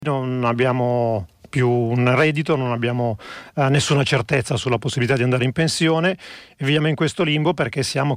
Non abbiamo più un reddito, non abbiamo nessuna certezza sulla possibilità di andare in pensione e viviamo in questo limbo perché siamo,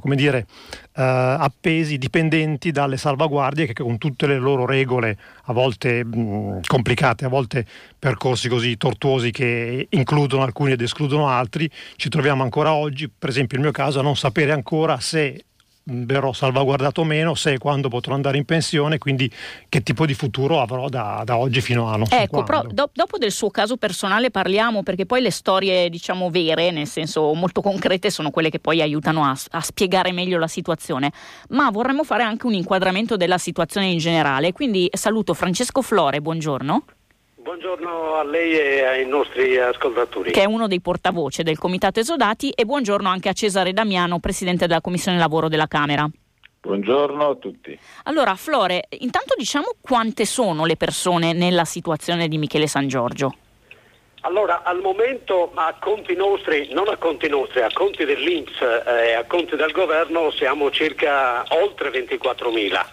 appesi, dipendenti dalle salvaguardie che con tutte le loro regole, a volte complicate, a volte percorsi così tortuosi che includono alcuni ed escludono altri, ci troviamo ancora oggi, per esempio il mio caso, a non sapere ancora se verrò salvaguardato o meno, se e quando potrò andare in pensione, quindi che tipo di futuro avrò da oggi fino a non so Ecco, quando. però dopo del suo caso personale parliamo, perché poi le storie, vere, nel senso molto concrete, sono quelle che poi aiutano a spiegare meglio la situazione, ma vorremmo fare anche un inquadramento della situazione in generale, quindi saluto Francesco Flore, buongiorno. Buongiorno a lei e ai nostri ascoltatori. Che è uno dei portavoce del Comitato Esodati, e buongiorno anche a Cesare Damiano, Presidente della Commissione Lavoro della Camera. Buongiorno a tutti. Allora, Flore, intanto diciamo quante sono le persone nella situazione di Michele San Giorgio? Allora, al momento a conti nostri, non a conti nostri, a conti dell'Inps e a conti del governo siamo circa oltre 24.000.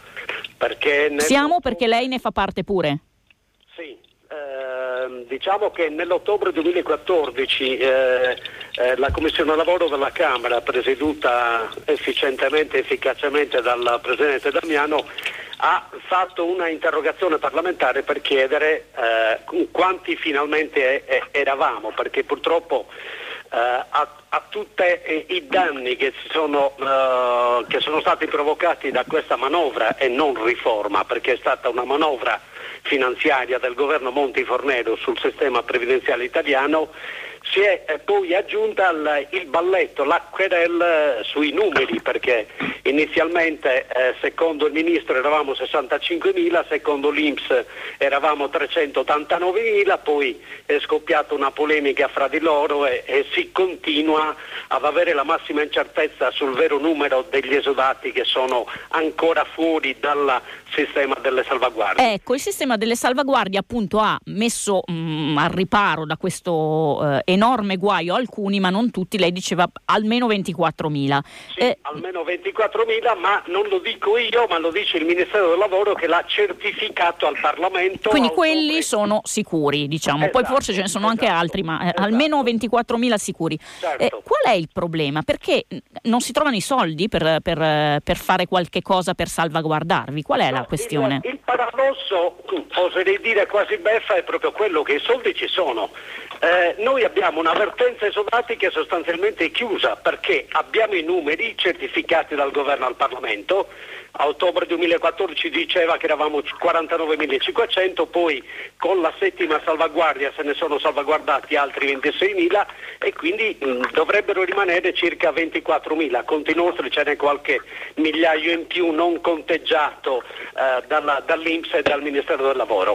Perché lei ne fa parte pure? Sì. Diciamo che nell'ottobre 2014 la Commissione Lavoro della Camera, presieduta efficientemente e efficacemente dal Presidente Damiano, ha fatto una interrogazione parlamentare per chiedere quanti finalmente eravamo, perché purtroppo a tutti i danni che sono stati provocati da questa manovra e non riforma, perché è stata una manovra finanziaria del governo Monti Fornero sul sistema previdenziale italiano, si è poi aggiunta il balletto, la querela sui numeri, perché inizialmente secondo il Ministro eravamo 65.000, secondo l'Inps eravamo 389.000, poi è scoppiata una polemica fra di loro e si continua ad avere la massima incertezza sul vero numero degli esodati che sono ancora fuori dal sistema delle salvaguardie. Ecco, il sistema delle salvaguardie appunto ha messo al riparo da questo enorme guaio alcuni, ma non tutti. Lei diceva almeno 24.000. Sì, almeno 24.000, ma non lo dico io, ma lo dice il Ministero del Lavoro, che l'ha certificato al Parlamento. Quindi quelli sono sicuri, diciamo. Poi forse ce ne sono anche altri, ma almeno 24.000 sicuri. Certo. Qual è il problema? Perché non si trovano i soldi per fare qualche cosa per salvaguardarvi? Qual è la questione? Il paradosso, oserei dire quasi beffa, è proprio quello che i soldi ci sono. Noi abbiamo una vertenza esodati che sostanzialmente è chiusa, perché abbiamo i numeri certificati dal governo al Parlamento. A ottobre 2014 diceva che eravamo 49.500, poi con la settima salvaguardia se ne sono salvaguardati altri 26.000 e quindi dovrebbero rimanere circa 24.000. Conti nostri ce n'è qualche migliaio in più non conteggiato dall'Inps e dal Ministero del Lavoro.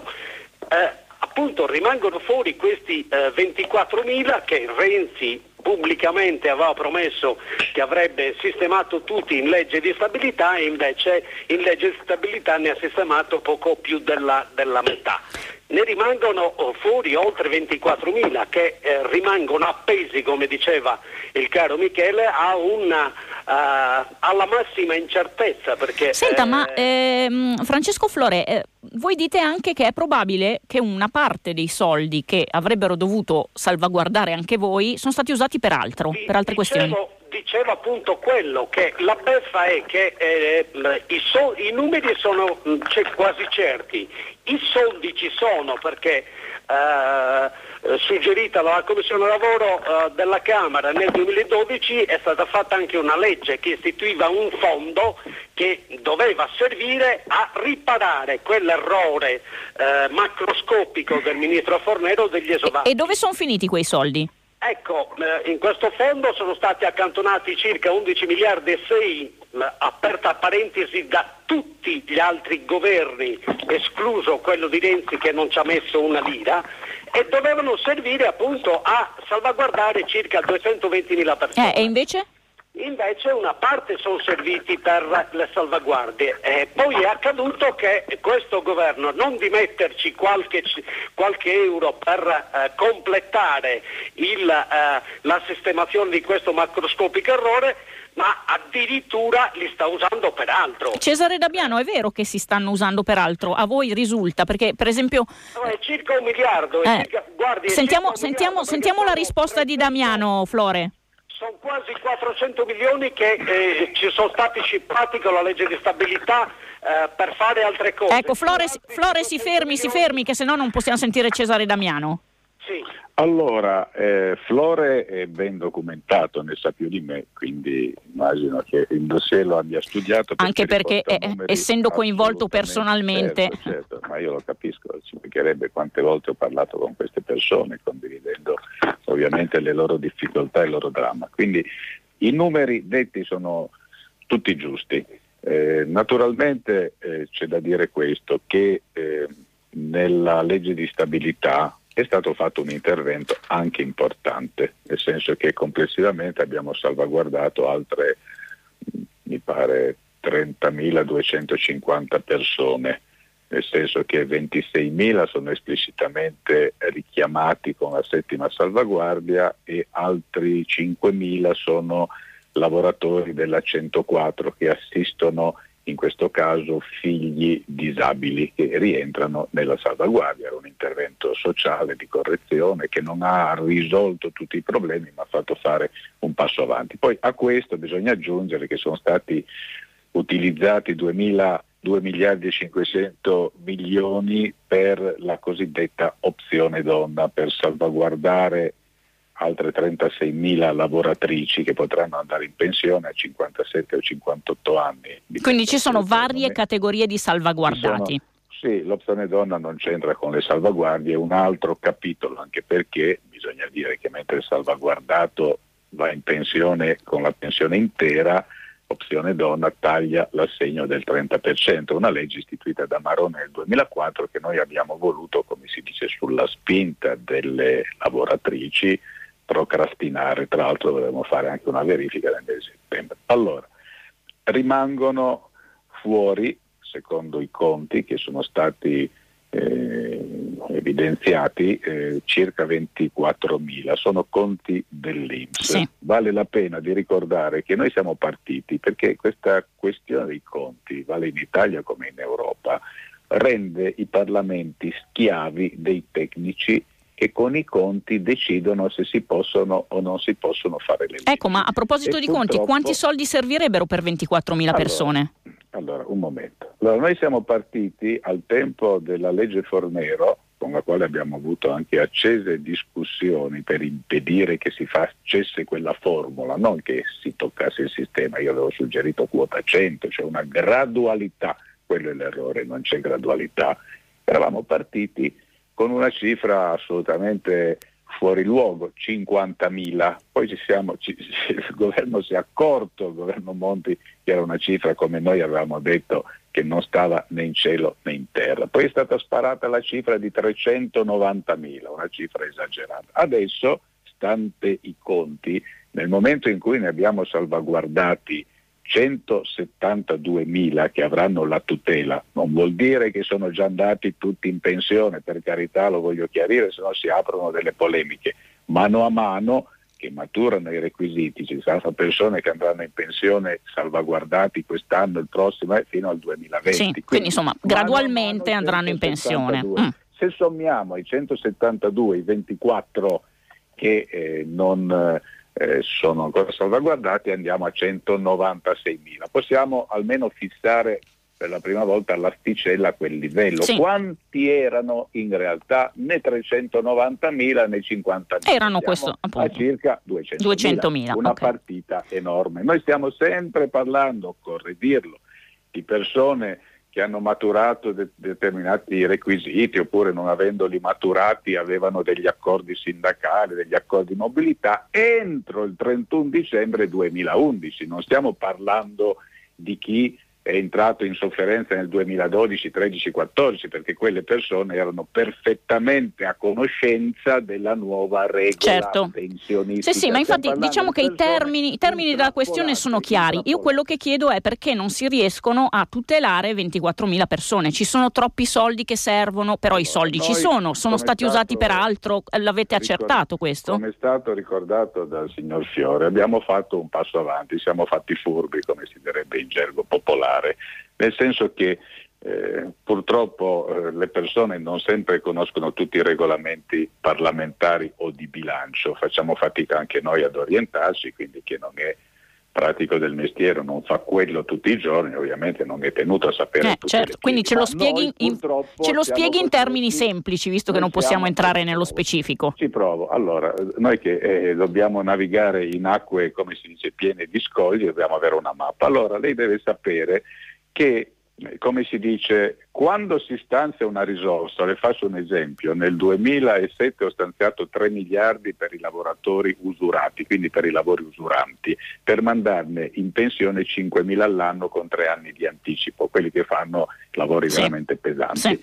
Appunto rimangono fuori questi 24.000 che Renzi pubblicamente aveva promesso che avrebbe sistemato tutti in legge di stabilità, e invece in legge di stabilità ne ha sistemato poco più della metà. Ne rimangono fuori oltre 24.000 che rimangono appesi, come diceva il caro Michele, alla massima incertezza. Perché, senta, ma Francesco Flore, voi dite anche che è probabile che una parte dei soldi che avrebbero dovuto salvaguardare anche voi sono stati usati per altro, per altre questioni. Dicevo appunto quello, che la beffa è che i numeri sono quasi certi, i soldi ci sono, perché suggerita dalla Commissione Lavoro della Camera nel 2012 è stata fatta anche una legge che istituiva un fondo che doveva servire a riparare quell'errore macroscopico del Ministro Fornero degli esodati. E dove sono finiti quei soldi? Ecco, in questo fondo sono stati accantonati circa 11 miliardi e 6, aperta parentesi, da tutti gli altri governi, escluso quello di Renzi che non ci ha messo una lira, e dovevano servire appunto a salvaguardare circa 220.000 persone. E invece? Invece una parte sono serviti per le salvaguardie. Poi è accaduto che questo governo, non di metterci qualche euro per completare la sistemazione di questo macroscopico errore, ma addirittura li sta usando per altro. Cesare Damiano, è vero che si stanno usando per altro? A voi risulta? Perché per esempio è circa 1 miliardo. Guardi, sentiamo la risposta di Damiano, Flore. Sono quasi 400 milioni che ci sono stati scippati con la legge di stabilità per fare altre cose. Ecco, Flore si fermi, che se no non possiamo sentire Cesare Damiano. Sì. Allora, Flore è ben documentato, ne sa più di me, quindi immagino che il dossier lo abbia studiato. Anche perché essendo coinvolto personalmente. Certo, ma io lo capisco, ci mancherebbe quante volte ho parlato con queste persone, condividendo ovviamente le loro difficoltà e il loro dramma. Quindi i numeri detti sono tutti giusti. Naturalmente c'è da dire questo, che nella legge di stabilità è stato fatto un intervento anche importante, nel senso che complessivamente abbiamo salvaguardato altre, mi pare, 30.250 persone, nel senso che 26.000 sono esplicitamente richiamati con la settima salvaguardia e altri 5.000 sono lavoratori della 104 che assistono in questo caso figli disabili che rientrano nella salvaguardia. Era un intervento sociale di correzione che non ha risolto tutti i problemi ma ha fatto fare un passo avanti. Poi a questo bisogna aggiungere che sono stati utilizzati 2 miliardi e 500 milioni per la cosiddetta opzione donna, per salvaguardare altre 36.000 lavoratrici che potranno andare in pensione a 57 o 58 anni. Quindi ci sono varie categorie di salvaguardati. Sì, l'opzione donna non c'entra con le salvaguardie, è un altro capitolo, anche perché bisogna dire che mentre il salvaguardato va in pensione con la pensione intera, opzione donna taglia l'assegno del 30%, una legge istituita da Maroni nel 2004 che noi abbiamo voluto, come si dice, sulla spinta delle lavoratrici, procrastinare. Tra l'altro dovremo fare anche una verifica nel mese di settembre. Allora, rimangono fuori, secondo i conti che sono stati evidenziati, circa 24.000, sono conti dell'INPS. Sì. Vale la pena di ricordare che noi siamo partiti perché questa questione dei conti, vale in Italia come in Europa, rende i parlamenti schiavi dei tecnici che con i conti decidono se si possono o non si possono fare le leggi. Ecco, ma a proposito di conti, quanti soldi servirebbero per 24.000 persone? Allora, un momento. Allora, noi siamo partiti al tempo della legge Fornero, con la quale abbiamo avuto anche accese discussioni per impedire che si facesse quella formula, non che si toccasse il sistema. Io avevo suggerito quota 100, cioè una gradualità. Quello è l'errore, non c'è gradualità. Eravamo partiti con una cifra assolutamente fuori luogo, 50.000. Poi il governo si è accorto, il governo Monti, che era una cifra, come noi avevamo detto, che non stava né in cielo né in terra. Poi è stata sparata la cifra di 390.000, una cifra esagerata. Adesso, stante i conti, nel momento in cui ne abbiamo salvaguardati 172.000 che avranno la tutela, non vuol dire che sono già andati tutti in pensione, per carità, lo voglio chiarire, se no si aprono delle polemiche. Mano a mano che maturano i requisiti, ci saranno persone che andranno in pensione salvaguardati quest'anno, il prossimo fino al 2020. Sì, quindi insomma gradualmente andranno in pensione. Se sommiamo i 172, i 24 che non sono ancora salvaguardati, andiamo a 196.000. Possiamo almeno fissare per la prima volta l'asticella a quel livello. Sì. Quanti erano in realtà? Né 390.000 né 50.000. Erano questo, appunto, a circa 200.000. Una partita enorme. Noi stiamo sempre parlando, occorre dirlo, di persone che hanno maturato determinati requisiti, oppure non avendoli maturati avevano degli accordi sindacali, degli accordi di mobilità entro il 31 dicembre 2011. Non stiamo parlando di chi è entrato in sofferenza nel 2012, 13, 14, perché quelle persone erano perfettamente a conoscenza della nuova regola pensionistica. Sì, ma infatti diciamo che i termini della questione sono chiari. Io quello che chiedo è perché non si riescono a tutelare 24.000 persone. Ci sono troppi soldi che servono, però i soldi ci sono stati usati per altro. L'avete accertato questo? Come è stato ricordato dal signor Fiore, abbiamo fatto un passo avanti, siamo fatti furbi, come si direbbe in gergo popolare, nel senso che purtroppo le persone non sempre conoscono tutti i regolamenti parlamentari o di bilancio, facciamo fatica anche noi ad orientarci, quindi chi non è pratico del mestiere non fa quello tutti i giorni, ovviamente non è tenuto a sapere tutte certo. le quindi ce lo spieghi in termini costretti, semplici, visto che non possiamo entrare nello specifico. Ci provo. Allora, noi che dobbiamo navigare in acque, come si dice, piene di scogli, dobbiamo avere una mappa. Allora, lei deve sapere che, come si dice, quando si stanzia una risorsa, le faccio un esempio, nel 2007 ho stanziato 3 miliardi per i lavoratori usurati, quindi per i lavori usuranti, per mandarne in pensione 5.000 all'anno con 3 anni di anticipo, quelli che fanno lavori veramente pesanti. Sì.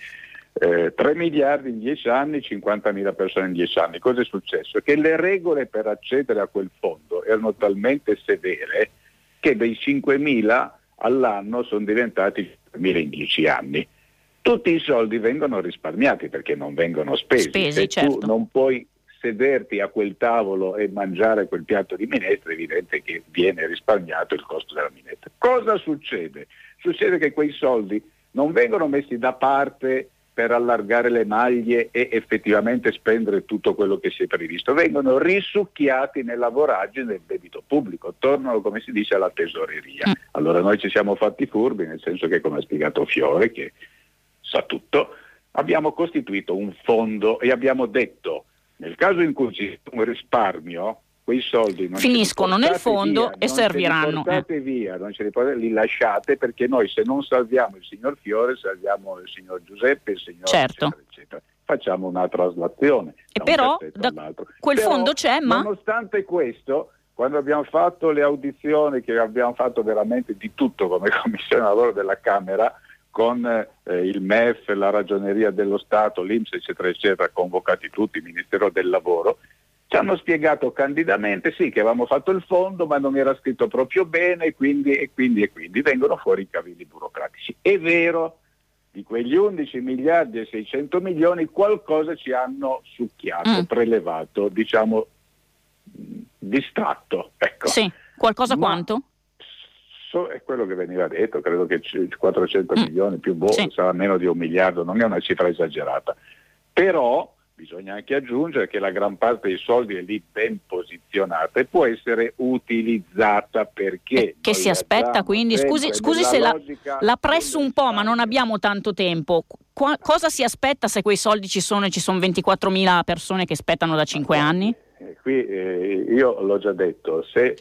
3 miliardi in 10 anni, 50.000 persone in 10 anni. Cosa è successo? Che le regole per accedere a quel fondo erano talmente severe che dei 5.000 all'anno sono diventati 5.000 in 10 anni. Tutti i soldi vengono risparmiati perché non vengono spesi. Se certo. tu non puoi sederti a quel tavolo e mangiare quel piatto di minestra, è evidente che viene risparmiato il costo della minestra. Cosa succede? Succede che quei soldi non vengono messi da parte per allargare le maglie e effettivamente spendere tutto quello che si è previsto, vengono risucchiati nella voragine del debito pubblico, tornano, come si dice, alla tesoreria. Allora noi ci siamo fatti furbi, nel senso che, come ha spiegato Fiore, che sa tutto, abbiamo costituito un fondo e abbiamo detto, nel caso in cui ci sia un risparmio, quei soldi non finiscono nel fondo via, e serviranno. Non ce li portate via, li lasciate, perché noi, se non salviamo il signor Fiore, salviamo il signor Giuseppe, il signor eccetera, eccetera. Facciamo una traslazione. E però quel fondo c'è, ma nonostante questo, quando abbiamo fatto le audizioni, che abbiamo fatto veramente di tutto come Commissione Lavoro della Camera, con il MEF, la Ragioneria dello Stato, l'INPS, eccetera, eccetera, convocati tutti, il Ministero del Lavoro, ci hanno spiegato candidamente sì che avevamo fatto il fondo, ma non era scritto proprio bene, e quindi vengono fuori i cavilli burocratici. È vero, di quegli 11 miliardi e 600 milioni qualcosa ci hanno succhiato, prelevato, diciamo distratto. Ecco. Sì, qualcosa quanto? È quello che veniva detto, credo che 400 milioni più sarà meno di 1 miliardo, non è una cifra esagerata. Però bisogna anche aggiungere che la gran parte dei soldi è lì ben posizionata e può essere utilizzata, perché che si aspetta, quindi scusi se la presso un po', ma non abbiamo tanto tempo. Cosa si aspetta se quei soldi ci sono e ci sono 24.000 persone che aspettano da 5 anni? Qui io l'ho già detto, se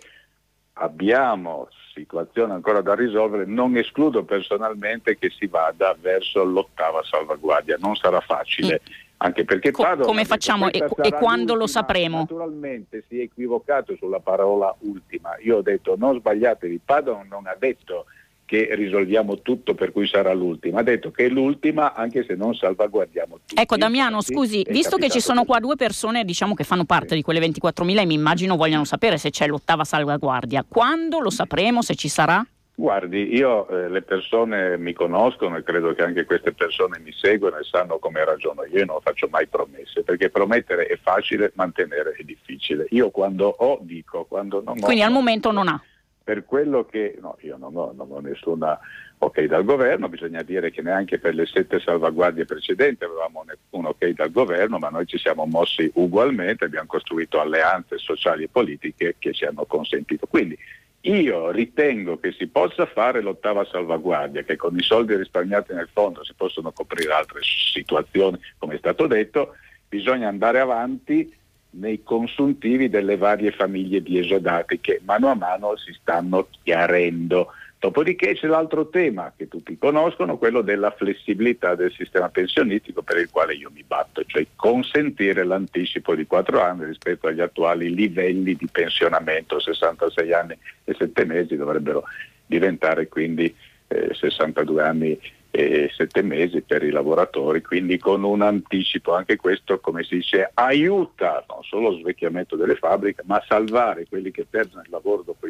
abbiamo situazioni ancora da risolvere, non escludo personalmente che si vada verso l'8ª salvaguardia. Non sarà facile, anche perché come facciamo e quando lo sapremo? Naturalmente si è equivocato sulla parola ultima. Io ho detto non sbagliatevi, Padoan non ha detto che risolviamo tutto per cui sarà l'ultima, ha detto che è l'ultima anche se non salvaguardiamo tutto. Ecco Damiano, scusi, visto che ci sono qua 2 persone, diciamo, che fanno parte di quelle 24.000 e mi immagino vogliano sapere se c'è l'8ª salvaguardia, quando lo sapremo, se ci sarà? Guardi, io le persone mi conoscono e credo che anche queste persone mi seguono e sanno come ragiono. Io non faccio mai promesse, perché promettere è facile, mantenere è difficile. Io quando ho dico, quando non ho... Quindi al momento non ha? Per quello che io non ho nessuna ok dal governo, bisogna dire che neanche per le 7 salvaguardie precedenti avevamo un ok dal governo, ma noi ci siamo mossi ugualmente, abbiamo costruito alleanze sociali e politiche che ci hanno consentito. Quindi io ritengo che si possa fare l'8ª salvaguardia, che con i soldi risparmiati nel fondo si possono coprire altre situazioni, come è stato detto. Bisogna andare avanti nei consuntivi delle varie famiglie di esodati che mano a mano si stanno chiarendo. Dopodiché c'è l'altro tema che tutti conoscono, quello della flessibilità del sistema pensionistico, per il quale io mi batto, cioè consentire l'anticipo di 4 anni rispetto agli attuali livelli di pensionamento. 66 anni e 7 mesi dovrebbero diventare quindi 62 anni e 7 mesi per i lavoratori, quindi con un anticipo. Anche questo, come si dice, aiuta non solo lo svecchiamento delle fabbriche, ma a salvare quelli che perdono il lavoro dopo i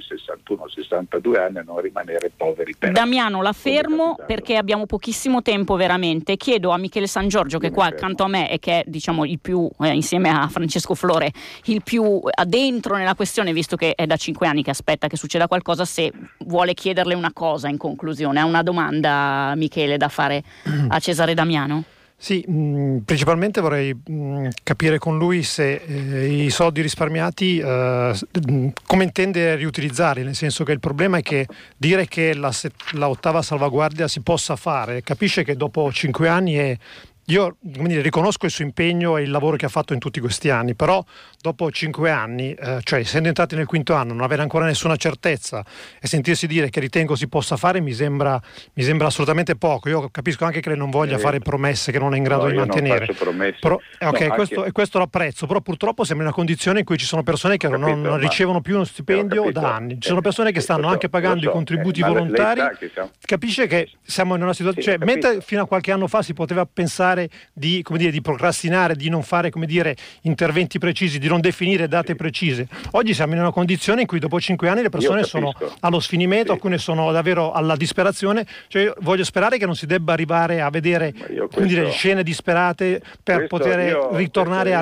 61-62 anni a non rimanere poveri. Damiano, la fermo perché abbiamo pochissimo tempo veramente. Chiedo a Michele San Giorgio, che è qua accanto a me e che è, diciamo, il più, insieme a Francesco Flore, il più addentro nella questione, visto che è da 5 anni che aspetta che succeda qualcosa, se vuole chiederle una cosa in conclusione. Ha una domanda, Michele, da fare a Cesare Damiano? Sì, principalmente vorrei capire con lui se i soldi risparmiati come intende riutilizzarli, nel senso che il problema è che dire che la ottava salvaguardia si possa fare, capisce che dopo 5 anni io riconosco il suo impegno e il lavoro che ha fatto in tutti questi anni, però dopo 5 anni, cioè essendo entrati nel quinto anno, non avere ancora nessuna certezza e sentirsi dire che ritengo si possa fare mi sembra assolutamente poco. Io capisco anche che lei non voglia fare promesse che non è in grado di mantenere. Però, questo lo apprezzo, però purtroppo siamo in una condizione in cui ci sono persone che non ricevono più uno stipendio da anni. Ci sono persone che stanno anche pagando i contributi volontari. Capisce che siamo in una situazione, mentre fino a qualche anno fa si poteva pensare di procrastinare, di non fare interventi precisi, di non definire date precise. Oggi siamo in una condizione in cui dopo 5 anni le persone sono allo sfinimento, alcune sono davvero alla disperazione. Cioè, io voglio sperare che non si debba arrivare a vedere scene disperate per poter ritornare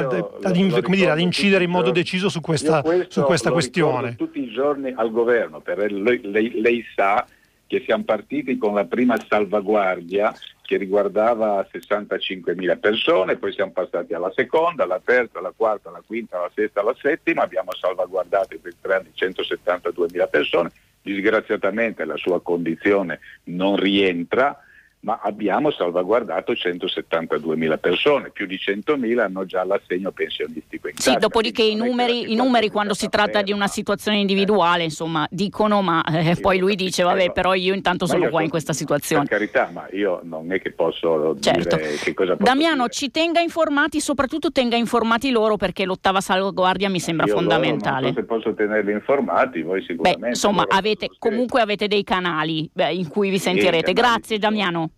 ad incidere in modo deciso su questa questione. Tutti i giorni al governo, lei sa che siamo partiti con la prima salvaguardia che riguardava 65.000 persone, poi siamo passati alla seconda, alla terza, alla quarta, alla quinta, alla sesta, alla settima, abbiamo salvaguardato per 3 anni 172.000 persone, disgraziatamente la sua condizione non rientra, ma abbiamo salvaguardato 172.000 persone, più di 100.000 hanno già l'assegno pensionistico in casa. Sì, dopodiché i numeri quando si tratta di una situazione individuale, insomma, dicono, ma poi lui dice, vabbè, però io intanto sono qua in questa situazione. Per carità, ma io non è che posso dire che cosa posso Damiano, dire. ci tenga informati, soprattutto tenga informati loro, perché l'ottava salvaguardia mi sembra fondamentale. Non so se posso tenerli informati, voi sicuramente. Insomma, avete dei canali in cui vi sentirete. Grazie Damiano.